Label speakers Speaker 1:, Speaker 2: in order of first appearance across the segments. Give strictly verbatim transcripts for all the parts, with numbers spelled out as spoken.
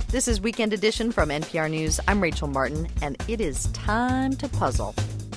Speaker 1: This is Weekend Edition from N P R News. I'm Rachel Martin, and it is time to puzzle.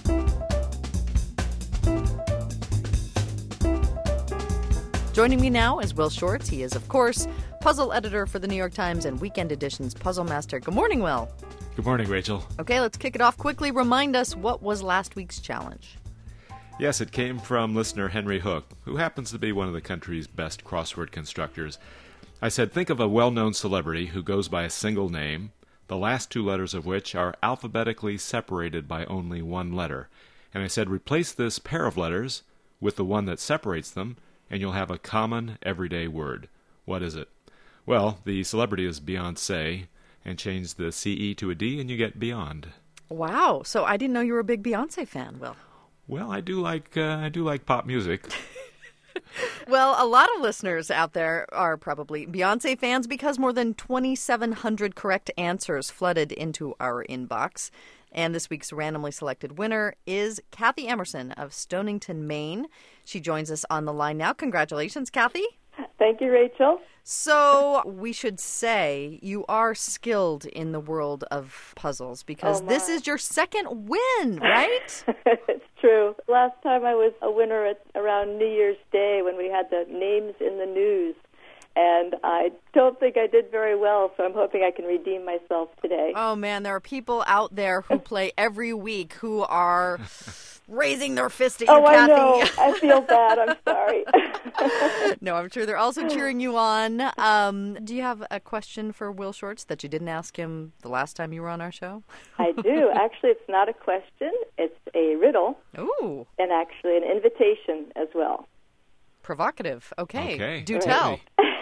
Speaker 1: Joining me now is Will Shortz. He is, of course, puzzle editor for the New York Times and Weekend Edition's Puzzle Master. Good morning, Will.
Speaker 2: Good morning, Rachel.
Speaker 1: Okay, let's kick it off quickly. Remind us, what was last week's challenge?
Speaker 2: Yes, it came from listener Henry Hook, who happens to be one of the country's best crossword constructors. I said, think of a well-known celebrity who goes by a single name, the last two letters of which are alphabetically separated by only one letter. And I said, replace this pair of letters with the one that separates them, and you'll have a common, everyday word. What is it? Well, the celebrity is Beyoncé, and change the C E to a D, and you get Beyond.
Speaker 1: Wow, so I didn't know you were a big Beyoncé fan, Will.
Speaker 2: Well, I do like uh, I do like pop music.
Speaker 1: Well, a lot of listeners out there are probably Beyoncé fans because more than twenty-seven hundred correct answers flooded into our inbox. And this week's randomly selected winner is Kathy Emerson of Stonington, Maine. She joins us on the line now. Congratulations, Kathy.
Speaker 3: Thank you, Rachel.
Speaker 1: So we should say you are skilled in the world of puzzles because
Speaker 3: oh
Speaker 1: this is your second win, right?
Speaker 3: It's true. Last time I was a winner at around New Year's Day when we had the names in the news. And I don't think I did very well, so I'm hoping I can redeem myself today.
Speaker 1: Oh, man, there are people out there who play every week who are raising their fist at you,
Speaker 3: oh,
Speaker 1: Kathy.
Speaker 3: I know. I feel bad. I'm sorry.
Speaker 1: No, I'm sure they're also cheering you on. Um, do you have a question for Will Shortz that you didn't ask him the last time you were on our show?
Speaker 3: I do. Actually, it's not a question. It's a riddle.
Speaker 1: Ooh.
Speaker 3: And actually an invitation as well.
Speaker 1: Provocative. Okay.
Speaker 2: Okay.
Speaker 1: Do
Speaker 2: Right.
Speaker 1: tell.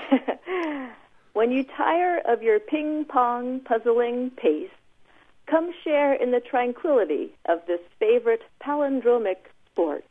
Speaker 3: When you tire of your ping-pong puzzling pace, come share in the tranquility of this favorite palindromic sport.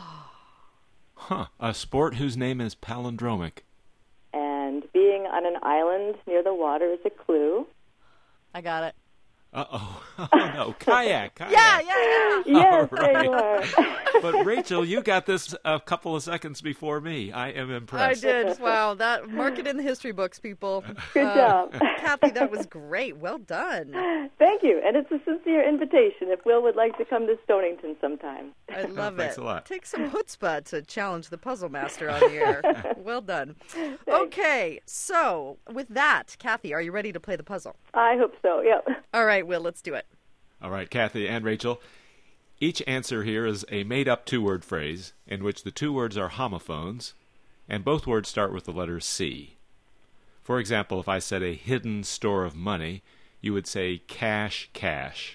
Speaker 2: Huh. A sport whose name is palindromic.
Speaker 3: And being on an island near the water is a clue.
Speaker 1: I got it.
Speaker 2: Uh-oh. Oh, no. Kayak. Kayak.
Speaker 1: Yeah, yeah, yeah.
Speaker 3: Yes,
Speaker 2: All
Speaker 3: there you
Speaker 2: right.
Speaker 3: are.
Speaker 2: But, Rachel, you got this a couple of seconds before me. I am
Speaker 1: I
Speaker 2: impressed.
Speaker 1: did. Wow. That mark it in the history books, people.
Speaker 3: Good
Speaker 1: Uh,
Speaker 3: job.
Speaker 1: Kathy, that was great. Well done.
Speaker 3: Thank you. And it's a sincere invitation if Will would like to come to Stonington sometime.
Speaker 1: I love
Speaker 2: Thanks
Speaker 1: it.
Speaker 2: a lot.
Speaker 1: Take some chutzpah to challenge the puzzle master on the air. Well done. Okay, so with that, Kathy, are you ready to play the puzzle?
Speaker 3: I hope so, yeah.
Speaker 1: All right, Will, let's do it.
Speaker 2: All right, Kathy and Rachel. Each answer here is a made-up two-word phrase in which the two words are homophones, and both words start with the letter C. For example, if I said a hidden store of money, you would say cash, cash.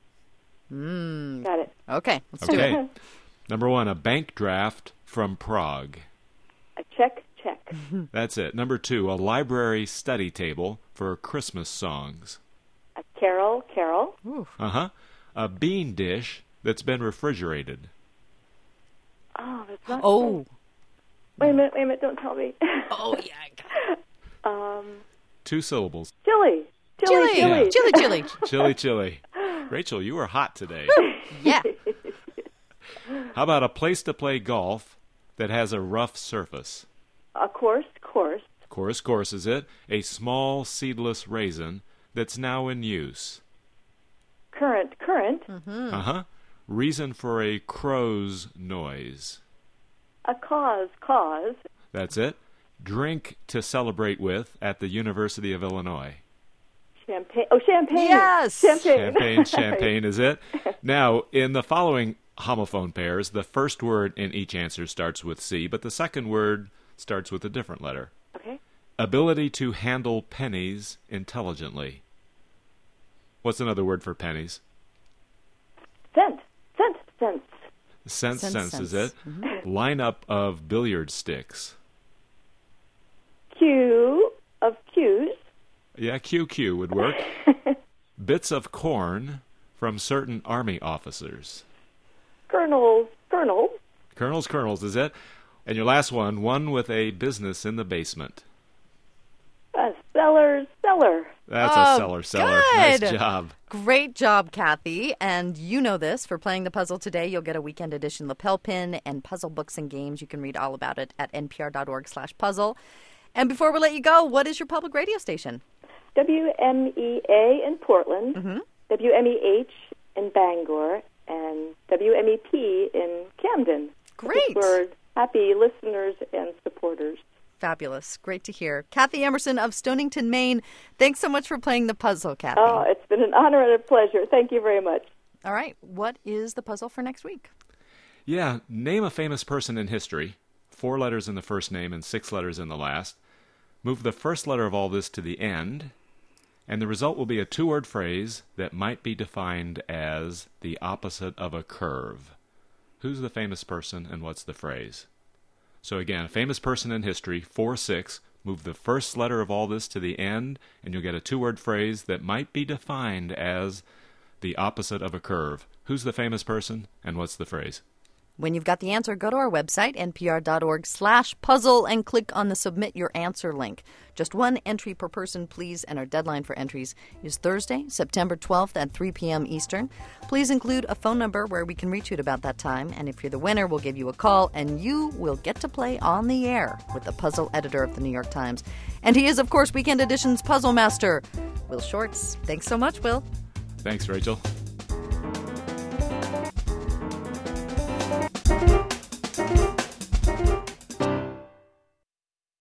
Speaker 1: Mm.
Speaker 3: Got it.
Speaker 1: Okay, let's do it.
Speaker 2: Okay. Number one, a bank draft from Prague.
Speaker 3: A check, check.
Speaker 2: That's it. Number two, a library study table for Christmas songs.
Speaker 3: A carol, carol.
Speaker 1: Ooh.
Speaker 2: Uh-huh. A bean dish that's been refrigerated.
Speaker 3: Oh, that's not...
Speaker 1: Oh.
Speaker 3: Wait a minute, wait a minute, don't tell me.
Speaker 1: Oh, yeah. I got it.
Speaker 3: um,
Speaker 2: Two syllables.
Speaker 3: chili. Chili,
Speaker 1: Chili.
Speaker 3: chili.
Speaker 1: Chili, chili.
Speaker 2: Chili, chili. Rachel, you are hot today.
Speaker 1: Yeah.
Speaker 2: How about a place to play golf that has a rough surface?
Speaker 3: A course, course.
Speaker 2: Course, course is it. A small seedless raisin that's now in use.
Speaker 3: Current, current.
Speaker 1: Mm-hmm.
Speaker 2: Uh-huh. Reason for a crow's noise.
Speaker 3: A cause, cause.
Speaker 2: That's it. Drink to celebrate with at the University of Illinois.
Speaker 3: Champagne. Oh, champagne.
Speaker 1: Yes.
Speaker 3: Champagne.
Speaker 2: Champagne, champagne is it. Now, in the following homophone pairs, the first word in each answer starts with C, but the second word starts with a different letter.
Speaker 3: Okay.
Speaker 2: Ability to handle pennies intelligently. What's another word for pennies?
Speaker 3: Cent, cent, cents.
Speaker 2: Sense,
Speaker 1: Sense,
Speaker 2: sense, is
Speaker 1: sense.
Speaker 2: it?
Speaker 1: Mm-hmm.
Speaker 2: Lineup of billiard sticks.
Speaker 3: Q of Q's.
Speaker 2: Yeah, Q Q would work. Bits of corn from certain army officers.
Speaker 3: Colonel, colonel.
Speaker 2: Colonels, colonels, is it? And your last one, one with a business in the basement.
Speaker 3: A cellar, cellar.
Speaker 2: That's
Speaker 1: Oh,
Speaker 2: a seller, seller.
Speaker 1: good.
Speaker 2: Nice job.
Speaker 1: Great job, Kathy. And you know this. For playing the puzzle today, you'll get a weekend edition lapel pin and puzzle books and games. You can read all about it at npr.org slash puzzle. And before we let you go, what is your public radio station?
Speaker 3: W M E A in Portland,
Speaker 1: Mm-hmm.
Speaker 3: W M E H in Bangor, and W M E P in Camden.
Speaker 1: Great.
Speaker 3: We're happy listeners and supporters.
Speaker 1: Fabulous. Great to hear. Kathy Emerson of Stonington, Maine. Thanks so much for playing the puzzle, Kathy.
Speaker 3: Oh, it's been an honor and a pleasure. Thank you very much.
Speaker 1: All right. What is the puzzle for next week?
Speaker 2: Yeah, name a famous person in history. Four letters in the first name and six letters in the last. Move the first letter of all this to the end, and the result will be a two-word phrase that might be defined as the opposite of a curve. Who's the famous person and what's the phrase? So again, a famous person in history, four, six, move the first letter of all this to the end, and you'll get a two-word phrase that might be defined as the opposite of a curve. Who's the famous person, and what's the phrase?
Speaker 1: When you've got the answer, go to our website, npr.org slash puzzle, and click on the Submit Your Answer link. Just one entry per person, please, and our deadline for entries is Thursday, September twelfth at three p.m. Eastern. Please include a phone number where we can reach you at about that time, and if you're the winner, we'll give you a call, and you will get to play on the air with the puzzle editor of the New York Times. And he is, of course, Weekend Edition's puzzle master, Will Shortz. Thanks so much, Will.
Speaker 2: Thanks, Rachel.